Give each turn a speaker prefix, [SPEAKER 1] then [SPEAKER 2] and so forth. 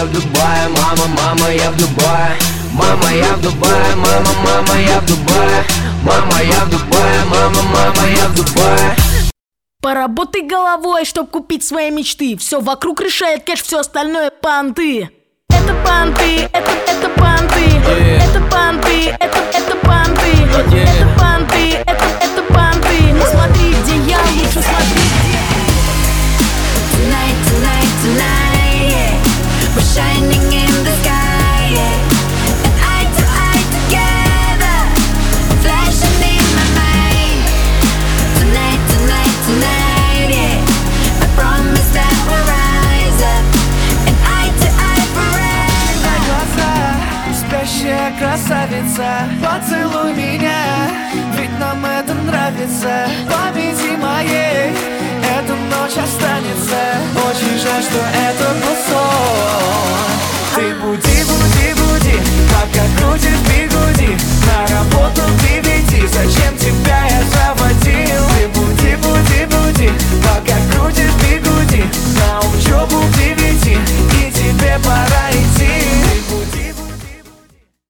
[SPEAKER 1] я в Дубае, мама, мама, я в Дубае. Мама, я в Дубае, мама, мама, я в Дубае. Мама, я в Дубае, мама, мама, я в Дубае.
[SPEAKER 2] Поработай головой, чтоб купить свои мечты. Все вокруг решает кэш, все остальное понты. Это понты, это понты. Это понты, это понты. Это понты, это понты. Не смотри, где я, лучше смотри, где.
[SPEAKER 3] Tonight, tonight, tonight, yeah. We're shining in the sky, yeah. And eye to eye together, flashing in my mind. Tonight, tonight, tonight, yeah. I promise that we'll rise up, and eye to eye forever.
[SPEAKER 4] Глаза, спящая красавица, поцелуй меня, ведь нам это нравится. Памяти моей эта ночь останется. Очень жаль, что это был сон.